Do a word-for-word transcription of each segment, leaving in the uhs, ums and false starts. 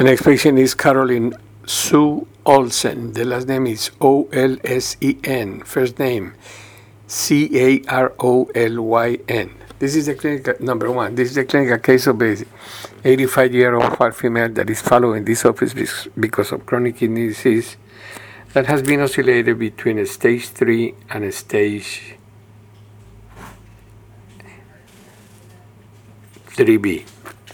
The next patient is Caroline Sue Olsen. The last name is O L S E N. First name C A R O L Y N. This is the clinical, number one, this is the clinical case of a eighty-five-year-old white female that is following this office because of chronic kidney disease that has been oscillated between a stage three and a stage three B.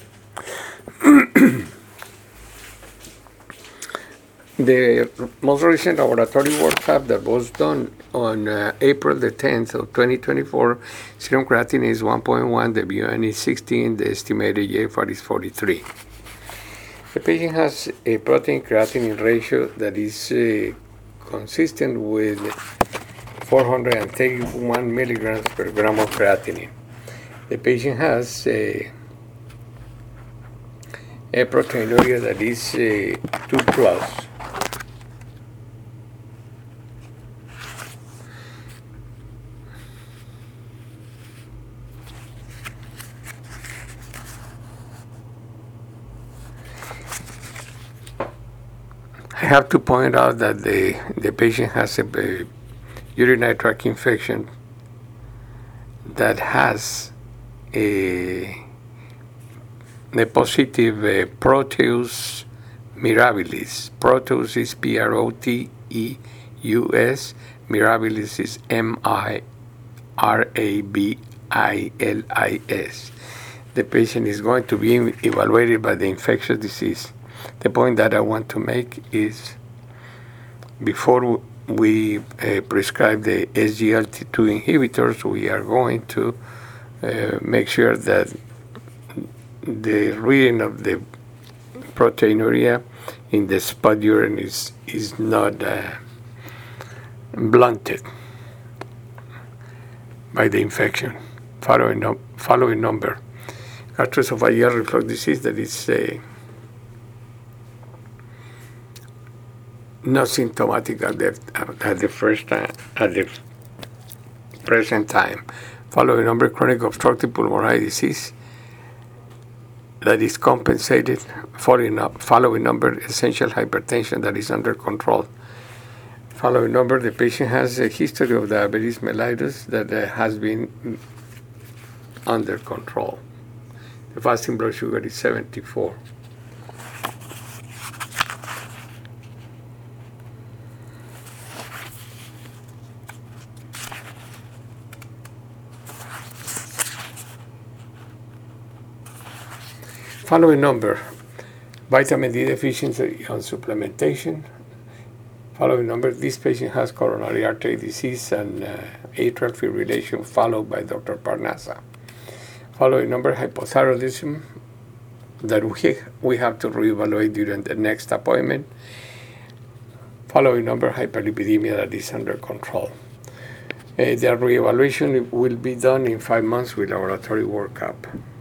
The most recent laboratory workup that was done on uh, April the tenth of twenty twenty-four, serum creatinine is one point one, the B U N is sixteen, the estimated G F R is forty-three. The patient has a protein creatinine ratio that is uh, consistent with four hundred thirty-one milligrams per gram of creatinine. The patient has a, a proteinuria that is uh, two plus. I have to point out that the, the patient has a, a urinary tract infection that has a, a positive uh, Proteus mirabilis. Proteus is P R O T E U S. Mirabilis is M I R A B I L I S. The patient is going to be evaluated by the infectious disease. The point that I want to make is before we uh, prescribe the S G L T two inhibitors, we are going to uh, make sure that the reading of the proteinuria in the spot urine is, is not uh, blunted by the infection. Following, no, following number, gastroesophageal reflux disease that is uh, not symptomatic at the, at the first time, at the present time. Following number, chronic obstructive pulmonary disease that is compensated. Following, up, following number, essential hypertension that is under control. Following number, the patient has a history of diabetes mellitus that uh, has been under control. The fasting blood sugar is seventy-four. Following number, vitamin D deficiency on supplementation. Following number, this patient has coronary artery disease and uh, atrial fibrillation followed by Doctor Parnasa. Following number, hypothyroidism that we, we have to reevaluate during the next appointment. Following number, hyperlipidemia that is under control. Uh, the reevaluation will be done in five months with laboratory workup.